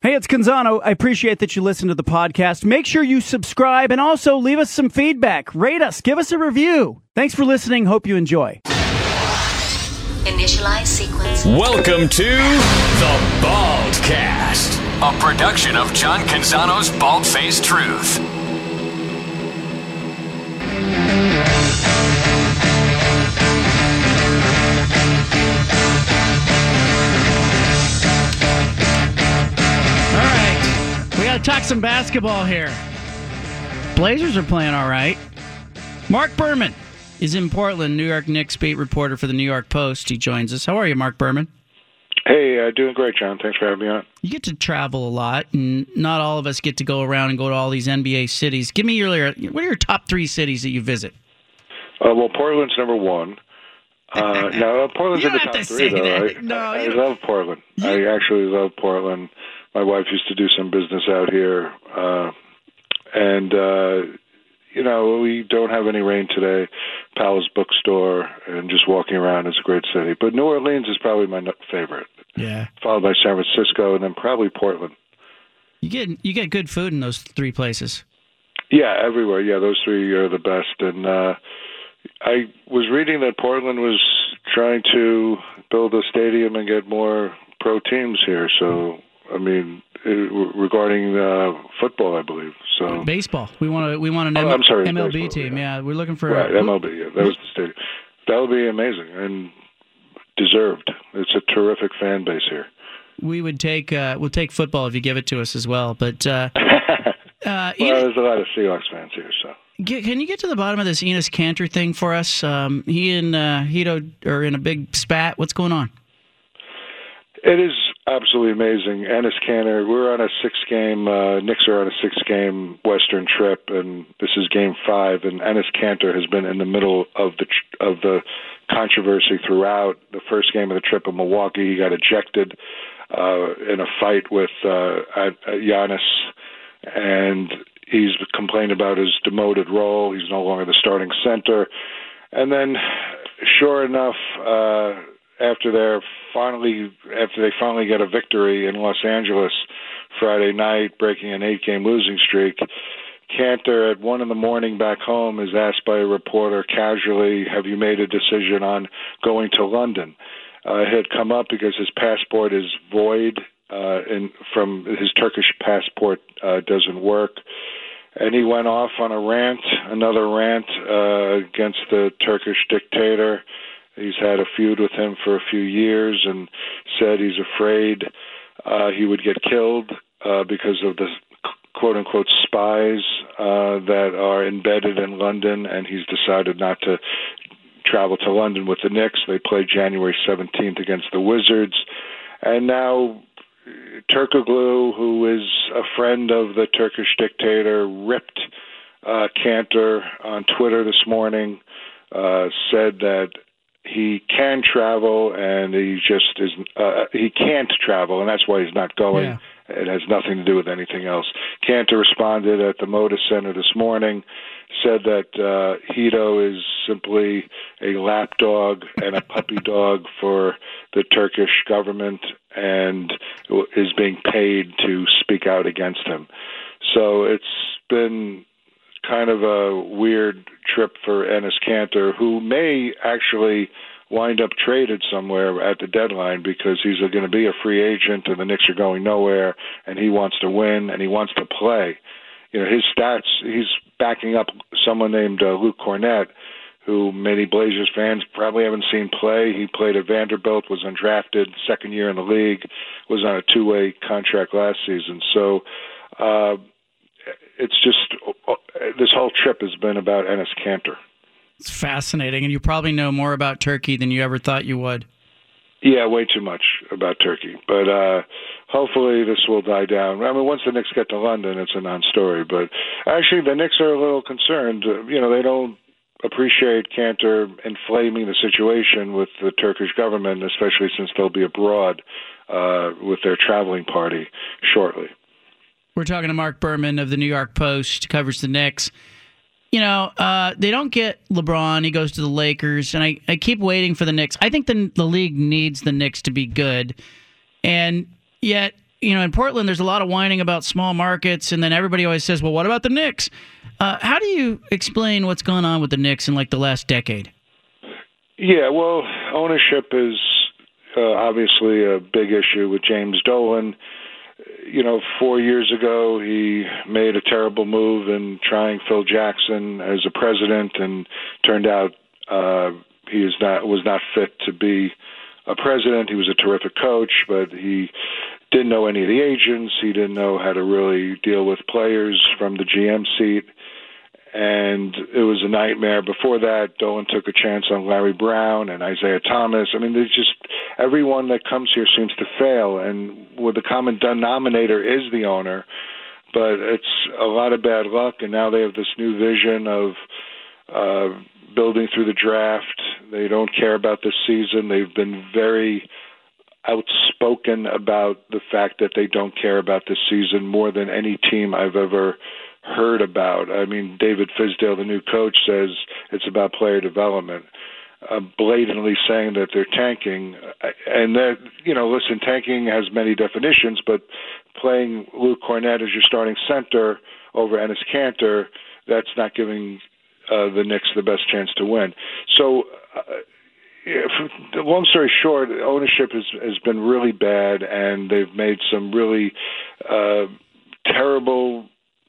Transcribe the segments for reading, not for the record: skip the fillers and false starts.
Hey, it's Canzano. I appreciate that you listen to the podcast. Make sure you subscribe and also leave us some feedback. Rate us. Give us a review. Thanks for listening. Hope you enjoy. Initialize sequence. Welcome to The Baldcast, a production of John Canzano's Bald-Faced Truth. Talk some basketball here. Blazers are playing all right. Mark Berman is in Portland, New York Knicks beat reporter for the New York Post. He joins us. How are you, Mark Berman? Hey, doing great, John. Thanks for having me on. You get to travel a lot, and not all of us get to go around and go to all these NBA cities. Give me what are your top three cities that you visit? Well, Portland's number one. No, Portland's in the top three, though. I love Portland. I actually love Portland. My wife used to do some business out here, and we don't have any rain today. Powell's Bookstore and just walking around is a great city. But New Orleans is probably my favorite. Yeah. Followed by San Francisco, and then probably Portland. You get good food in those three places. Yeah, everywhere. Yeah, those three are the best. And I was reading that Portland was trying to build a stadium and get more pro teams here. So. I mean, regarding football, I believe. So baseball. We want an MLB baseball, team. Yeah, we're looking for MLB. Yeah, that was the stadium. That would be amazing and deserved. It's a terrific fan base here. We would take we'll take football if you give it to us as well. But there's a lot of Seahawks fans here. So can you get to the bottom of this Enes Kanter thing for us? He and Hito are in a big spat. What's going on? It is absolutely amazing. Enes Kanter, we're on a 6-game, Knicks are on a 6-game Western trip, and this is Game 5, and Enes Kanter has been in the middle of the controversy throughout. The first game of the trip in Milwaukee, he got ejected in a fight with Giannis, and he's complained about his demoted role. He's no longer the starting center. And then, sure enough, after they finally get a victory in Los Angeles Friday night, breaking an 8-game losing streak, Kanter at 1 a.m. back home is asked by a reporter casually, "Have you made a decision on going to London?" It had come up because his passport is void, from his Turkish passport doesn't work. And he went off on another rant against the Turkish dictator. He's had a feud with him for a few years and said he's afraid he would get killed because of the quote-unquote spies that are embedded in London, and he's decided not to travel to London with the Knicks. They play January 17th against the Wizards. And now Turkoglu, who is a friend of the Turkish dictator, ripped Kanter on Twitter this morning, said that he can travel, and he just is. He can't travel, and that's why he's not going. Yeah. It has nothing to do with anything else. Kanter responded at the Moda Center this morning, said that Hito is simply a lapdog and a puppy dog for the Turkish government, and is being paid to speak out against him. So it's been kind of a weird trip for Enes Kanter, who may actually wind up traded somewhere at the deadline because he's going to be a free agent and the Knicks are going nowhere, and he wants to win and he wants to play. His stats, he's backing up someone named Luke Cornett, who many Blazers fans probably haven't seen play. He played at Vanderbilt, was undrafted, second year in the league, was on a 2-way contract last season. So it's just, this whole trip has been about Enes Kanter. It's fascinating, and you probably know more about Turkey than you ever thought you would. Yeah, way too much about Turkey. But hopefully this will die down. I mean, once the Knicks get to London, it's a non-story. But actually, the Knicks are a little concerned. They don't appreciate Kanter inflaming the situation with the Turkish government, especially since they'll be abroad with their traveling party shortly. We're talking to Mark Berman of the New York Post, covers the Knicks. They don't get LeBron. He goes to the Lakers, and I keep waiting for the Knicks. I think the league needs the Knicks to be good, and yet in Portland, there's a lot of whining about small markets, and then everybody always says, well, what about the Knicks? How do you explain what's going on with the Knicks in like the last decade? Yeah, well, ownership is obviously a big issue with James Dolan. 4 years ago, he made a terrible move in trying Phil Jackson as a president, and turned out he was not fit to be a president. He was a terrific coach, but he didn't know any of the agents. He didn't know how to really deal with players from the GM seat, and it was a nightmare. Before that, Dolan took a chance on Larry Brown and Isaiah Thomas. I mean, there's just everyone that comes here seems to fail, and the common denominator is the owner, but it's a lot of bad luck, and now they have this new vision of building through the draft. They don't care about this season. They've been very outspoken about the fact that they don't care about this season more than any team I've ever heard about. I mean, David Fizdale, the new coach, says it's about player development, blatantly saying that they're tanking. And that, listen, tanking has many definitions, but playing Luke Cornett as your starting center over Enes Kanter, that's not giving the Knicks the best chance to win. So, long story short, ownership has been really bad, and they've made some really terrible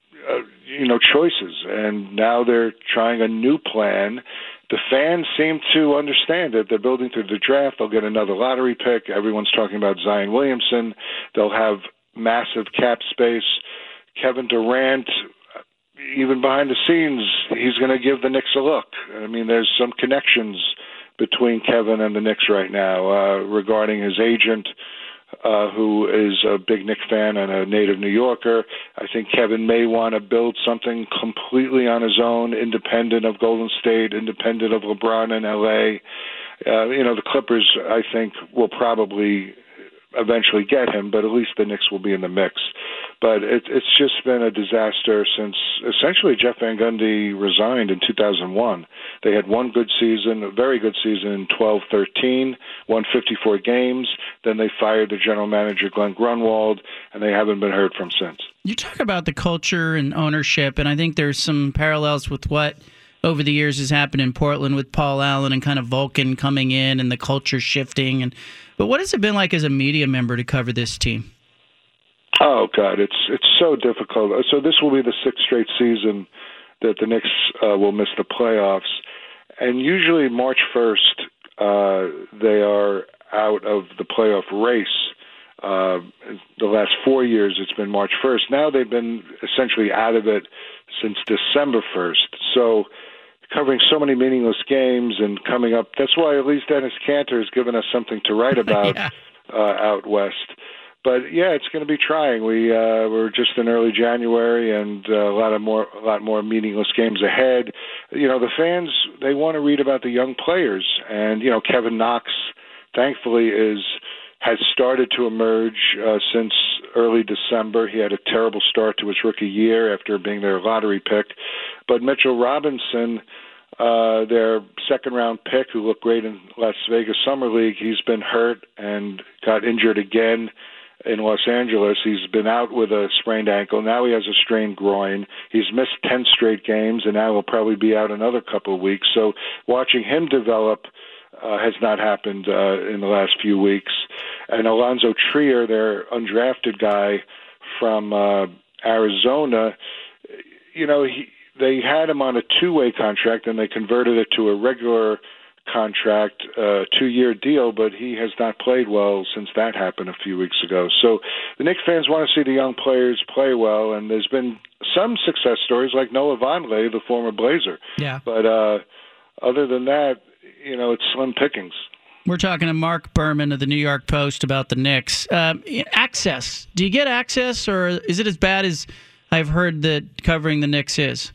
choices, and now they're trying a new plan. The fans seem to understand it. They're building through the draft. They'll get another lottery pick. Everyone's talking about Zion Williamson. They'll have massive cap space. Kevin Durant, even behind the scenes, he's going to give the Knicks a look. I mean, there's some connections between Kevin and the Knicks right now regarding his agent, who is a big Knicks fan and a native New Yorker. I think Kevin may want to build something completely on his own, independent of Golden State, independent of LeBron in L.A. The Clippers, I think, will probably eventually get him, but at least the Knicks will be in the mix. But it's just been a disaster since essentially Jeff Van Gundy resigned in 2001. They had one good season, a very good season in 12-13, won 54 games. Then they fired the general manager, Glenn Grunwald, and they haven't been heard from since. You talk about the culture and ownership, and I think there's some parallels with what over the years has happened in Portland with Paul Allen and kind of Vulcan coming in and the culture shifting. But what has it been like as a media member to cover this team? Oh, God, it's so difficult. So this will be the sixth straight season that the Knicks will miss the playoffs. And usually March 1st, they are out of the playoff race. The last 4 years, it's been March 1st. Now they've been essentially out of it since December 1st. So covering so many meaningless games and coming up, that's why at least Enes Kanter has given us something to write about out west. But yeah, it's going to be trying. We're just in early January, and a lot more meaningless games ahead. The fans, they want to read about the young players, and Kevin Knox, thankfully, has started to emerge since early December. He had a terrible start to his rookie year after being their lottery pick, but Mitchell Robinson, their second-round pick, who looked great in Las Vegas Summer League, he's been hurt and got injured again in Los Angeles. He's been out with a sprained ankle. Now he has a strained groin. He's missed 10 straight games, and now he'll probably be out another couple of weeks. So watching him develop has not happened in the last few weeks. And Alonzo Trier, their undrafted guy from Arizona, they had him on a two-way contract, and they converted it to a regular contract, 2-year deal, but he has not played well since that happened a few weeks ago. So the Knicks fans want to see the young players play well, and there's been some success stories like Noah Vonleh, the former Blazer. Yeah. But other than that, it's slim pickings. We're talking to Mark Berman of the New York Post about the Knicks. Access. Do you get access, or is it as bad as I've heard that covering the Knicks is?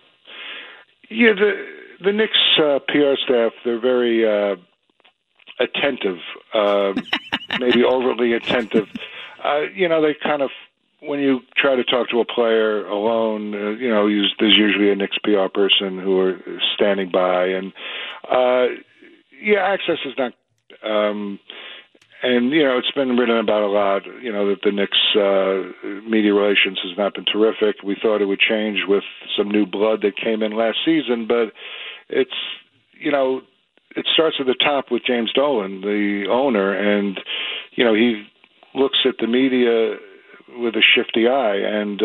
Yeah, the Knicks PR staff, they're very attentive, maybe overly attentive. They kind of, when you try to talk to a player alone, there's usually a Knicks PR person who are standing by. And, access is not, And, it's been written about a lot, that the Knicks media relations has not been terrific. We thought it would change with some new blood that came in last season, but it's, it starts at the top with James Dolan, the owner, and, he looks at the media with a shifty eye, and,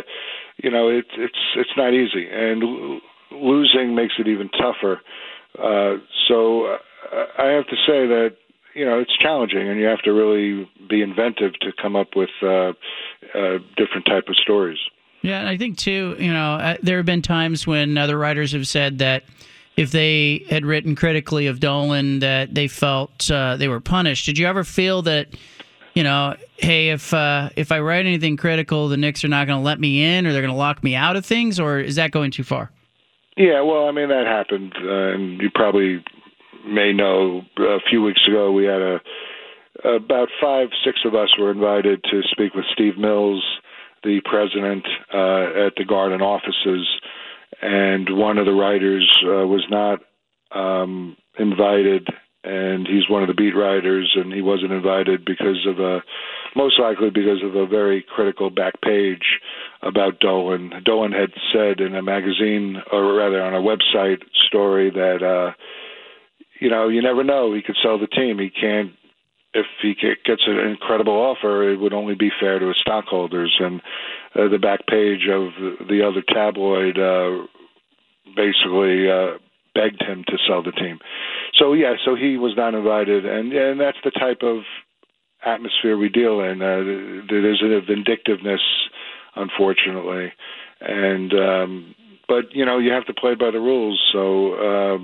it's not easy. And losing makes it even tougher. So I have to say that, it's challenging, and you have to really be inventive to come up with different type of stories. Yeah, and I think, too, there have been times when other writers have said that if they had written critically of Dolan, that they felt they were punished. Did you ever feel that, hey, if I write anything critical, the Knicks are not going to let me in, or they're going to lock me out of things, or is that going too far? Yeah, well, I mean, that happened, and you probably may know a few weeks ago we had about 5-6 of us were invited to speak with Steve Mills, the president, at the Garden offices, and one of the writers was not invited, and he's one of the beat writers, and he wasn't invited because of most likely because of a very critical back page about Dolan. Dolan had said in a magazine, or rather on a website story, that you never know. He could sell the team. He can't. If he gets an incredible offer, it would only be fair to his stockholders. And the back page of the other tabloid basically begged him to sell the team. So he was not invited, and that's the type of atmosphere we deal in. There's a vindictiveness, unfortunately, and but you have to play by the rules. So.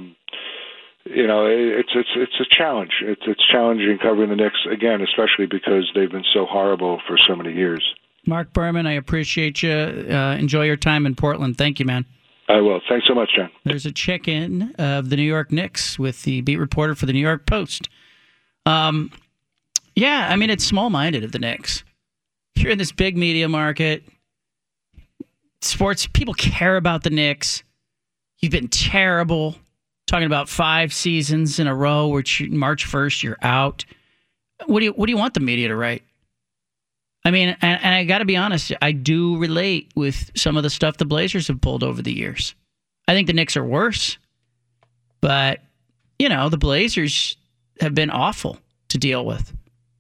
It's a challenge. It's challenging covering the Knicks, again, especially because they've been so horrible for so many years. Mark Berman, I appreciate you. Enjoy your time in Portland. Thank you, man. I will. Thanks so much, John. There's a check-in of the New York Knicks with the beat reporter for the New York Post. It's small-minded of the Knicks. You're in this big media market. Sports, people care about the Knicks. You've been terrible. Talking about 5 seasons in a row where March 1st you're out. What do you want the media to write? I mean, and I got to be honest, I do relate with some of the stuff the Blazers have pulled over the years. I think the Knicks are worse, but the Blazers have been awful to deal with.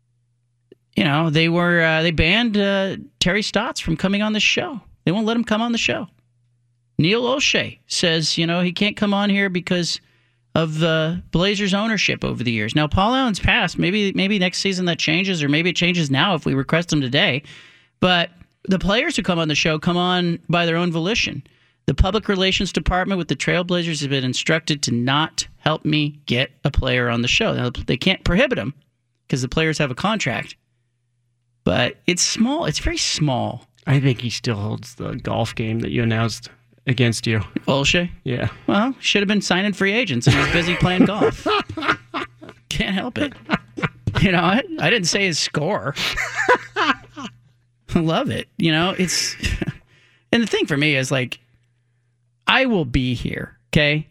They banned Terry Stotts from coming on the show. They won't let him come on the show. Neil Olshey says, he can't come on here because of the Blazers' ownership over the years. Now, Paul Allen's passed. Maybe next season that changes, or maybe it changes now if we request him today. But the players who come on the show come on by their own volition. The public relations department with the Trailblazers has been instructed to not help me get a player on the show. Now, they can't prohibit them because the players have a contract. But it's small. It's very small. I think he still holds the golf game that you announced against you. Olshey? Yeah. Well, should have been signing free agents, and he's busy playing golf. Can't help it. I didn't say his score. I love it. It's... And the thing for me is, I will be here, okay?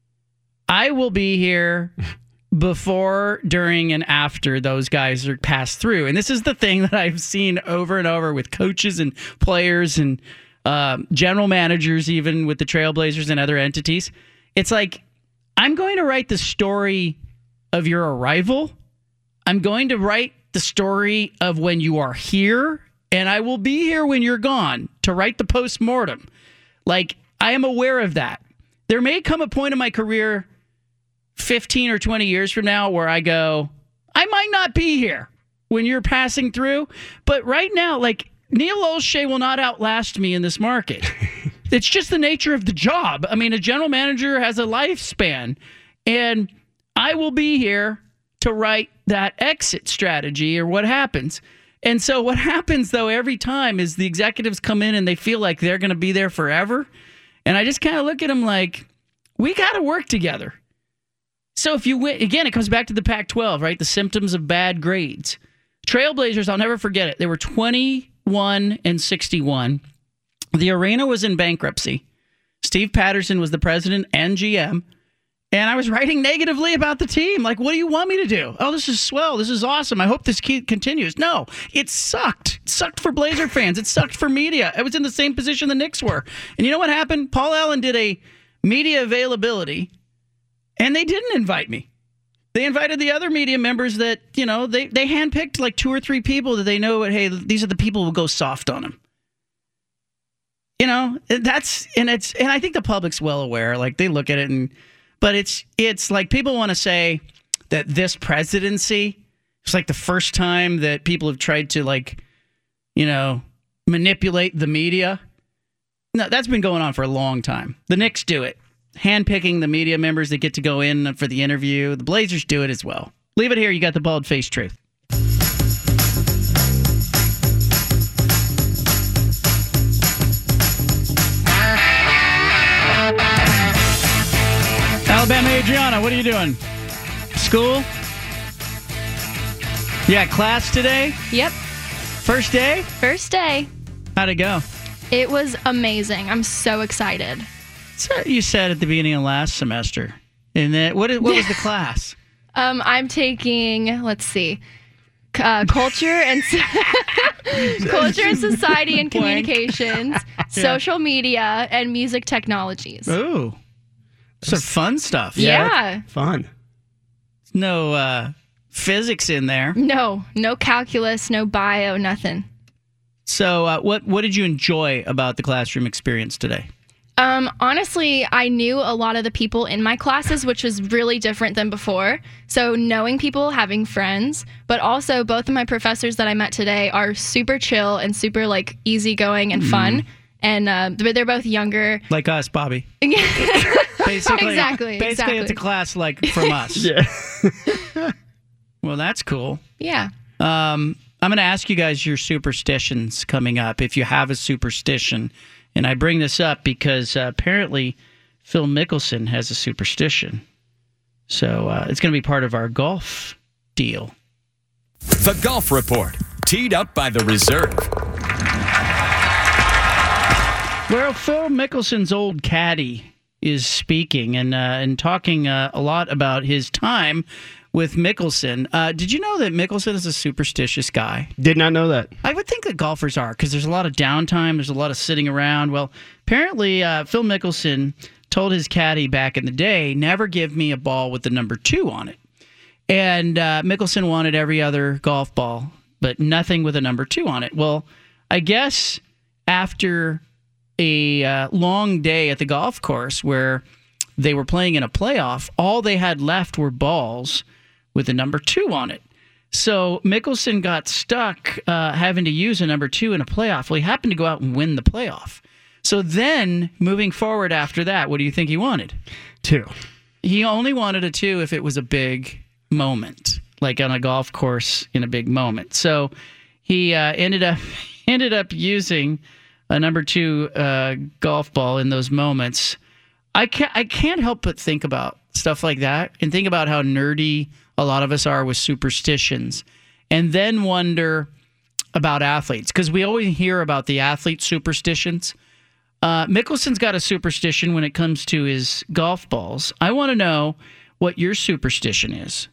I will be here before, during, and after those guys are passed through. And this is the thing that I've seen over and over with coaches and players and general managers, even with the Trailblazers and other entities. It's I'm going to write the story of your arrival. I'm going to write the story of when you are here, and I will be here when you're gone to write the postmortem. I am aware of that. There may come a point in my career 15 or 20 years from now where I go, I might not be here when you're passing through, but right now, Neil Olshey will not outlast me in this market. It's just the nature of the job. I mean, a general manager has a lifespan, and I will be here to write that exit strategy or what happens. And so what happens, though, every time is the executives come in and they feel like they're going to be there forever. And I just kind of look at them we got to work together. So if you win, again, it comes back to the Pac-12, right? The symptoms of bad grades. Trailblazers, I'll never forget it. They were 21-61. The arena was in bankruptcy. Steve Patterson was the president and GM, And I was writing negatively about the team. Like, what do you want me to do? Oh, this is swell. This is awesome. I hope this continues. No, it sucked. It sucked for Blazer fans. It sucked for media. I was in the same position the Knicks were. And you know what happened? Paul Allen did a media availability, and they didn't invite me. They invited the other media members that, they handpicked like 2 or 3 people that they know, hey, these are the people who go soft on him. And I think the public's well aware. Like, they look at it but it's like people want to say that this presidency is like the first time that people have tried to manipulate the media. No, that's been going on for a long time. The Knicks do it, handpicking the media members that get to go in for the interview. The Blazers do it as well. Leave it here. You got the bald-faced truth. Alabama Adriana, what are you doing? School? Yeah, class today? Yep. First day? First day. How'd it go? It was amazing. I'm so excited. So you said at the beginning of last semester. And then what was the class? I'm taking, let's see, culture and society and communications, social media, and music technologies. Ooh. Some fun stuff. Yeah. Fun. No physics in there. No calculus, no bio, nothing. So what did you enjoy about the classroom experience today? Honestly, I knew a lot of the people in my classes, which was really different than before. So knowing people, having friends, but also both of my professors that I met today are super chill and super easygoing and fun. And they're both younger. Like us, Bobby. Basically, it's a class like from us. Yeah. Well, that's cool. Yeah. I'm going to ask you guys your superstitions coming up, if you have a superstition. And I bring this up because apparently Phil Mickelson has a superstition. So it's going to be part of our golf deal. The Golf Report, teed up by the Reserve. Well, Phil Mickelson's old caddy is speaking and talking a lot about his time with Mickelson. Did you know that Mickelson is a superstitious guy? Did not know that. I would think that golfers are, because there's a lot of downtime. There's a lot of sitting around. Well, apparently Phil Mickelson told his caddy back in the day, never give me a ball with the number 2 on it. And Mickelson wanted every other golf ball, but nothing with a number 2 on it. Well, I guess after a long day at the golf course where they were playing in a playoff, all they had left were balls with a number 2 on it. So Mickelson got stuck having to use a number 2 in a playoff. Well, he happened to go out and win the playoff. So then, moving forward after that, what do you think he wanted? 2. He only wanted a 2 if it was a big moment, like on a golf course in a big moment. So he ended up using a number 2 golf ball in those moments. I can't help but think about stuff like that and think about how nerdy a lot of us are with superstitions, and then wonder about athletes, because we always hear about the athlete superstitions. Mickelson's got a superstition when it comes to his golf balls. I want to know what your superstition is.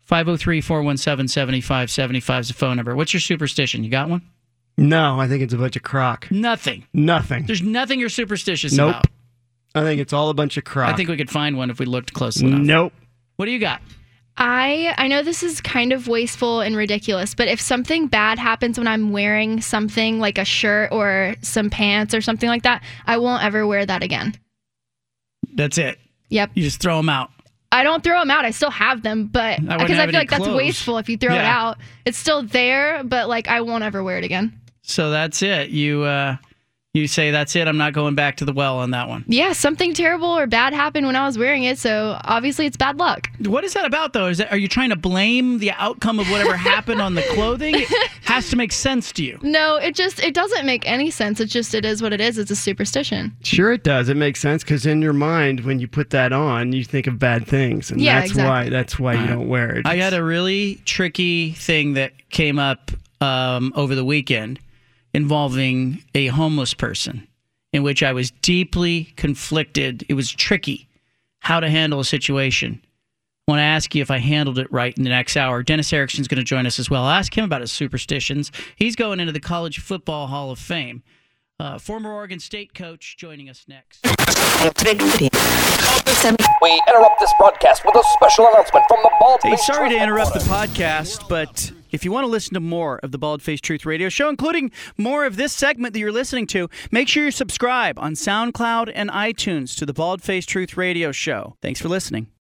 503-417-7575 is the phone number. What's your superstition? You got one? No, I think it's a bunch of crock. Nothing. There's nothing you're superstitious nope. about. I think it's all a bunch of crock. I think we could find one if we looked close enough. Nope. What do you got? I know this is kind of wasteful and ridiculous, but if something bad happens when I'm wearing something like a shirt or some pants or something like that, I won't ever wear that again. That's it. Yep. You just throw them out. I don't throw them out. I still have them, but because I feel like that's wasteful if you throw it out. It's still there, but I won't ever wear it again. So that's it. You say, that's it, I'm not going back to the well on that one. Yeah, something terrible or bad happened when I was wearing it, so obviously it's bad luck. What is that about, though? Are you trying to blame the outcome of whatever happened on the clothing? It has to make sense to you. No, it doesn't make any sense. It is what it is. It's a superstition. Sure it does. It makes sense, because in your mind, when you put that on, you think of bad things, and that's why you don't wear it. I had a really tricky thing that came up over the weekend involving a homeless person, in which I was deeply conflicted. It was tricky. how to handle a situation. I want to ask you if I handled it right in the next hour. Dennis Erickson's going to join us as well. I'll ask him about his superstitions. He's going into the College Football Hall of Fame. Former Oregon State coach joining us next. We interrupt this broadcast with a special announcement from the Bald Face. Hey, sorry to interrupt the podcast, but if you want to listen to more of the Bald Face Truth Radio Show, including more of this segment that you're listening to, make sure you subscribe on SoundCloud and iTunes to the Bald Face Truth Radio Show. Thanks for listening.